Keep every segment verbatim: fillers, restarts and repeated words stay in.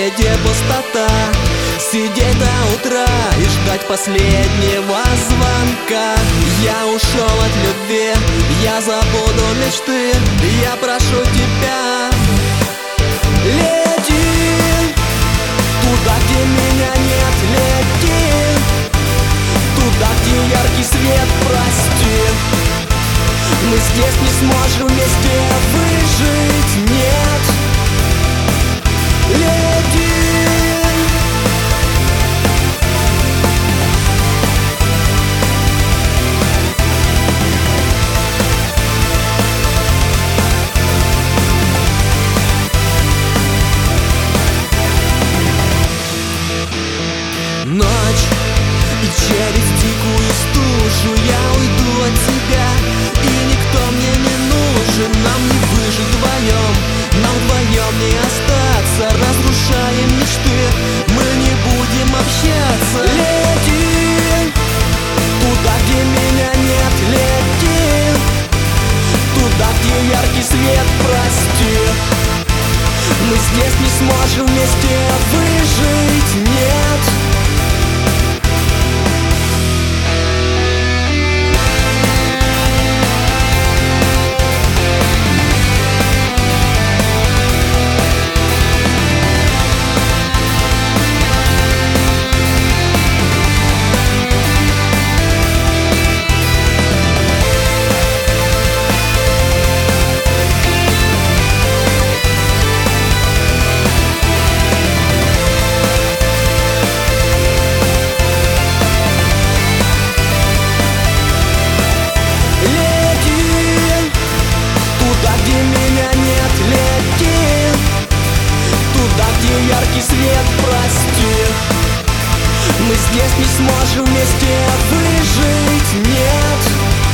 где пустота. Сидеть до утра и ждать последнего звонка. Я ушел от любви, я забуду мечты. Я прошу тебя, лети туда, где меня нет, лети туда, где яркий свет, прости. Мы здесь не сможем вместе выжить, нет. Лети. Ночь, и через дикую стужу я уйду от тебя, и никто мне не нужен. Нам не выжить вдвоем, нам вдвоем не остаться. Разрушаем мечты, мы не будем общаться. Лети туда, где меня нет, лети туда, где яркий свет, прости. Мы здесь не сможем вместе выжить, нет. Яркий свет, прости. Мы здесь не сможем вместе выжить, нет.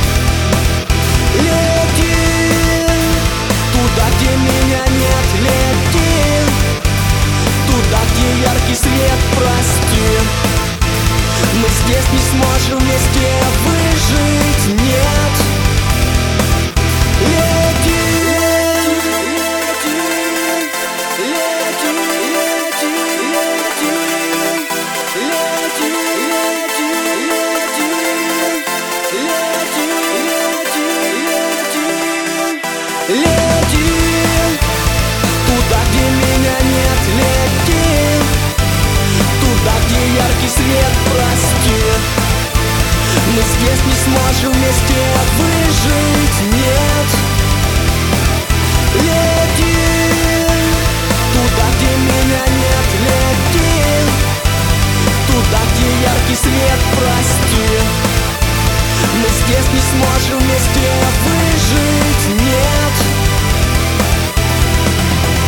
Лети туда, где меня нет, лети туда, где яркий свет, прости. Мы здесь не сможем вместе выжить, нет. Лети. Лети туда, где меня нет, лети туда, где яркий свет, прости. Мы здесь не сможем вместе выжить, нет. Лети туда, где меня нет, лети туда, где яркий свет, прости. Мы здесь не сможем вместе выжить, нет.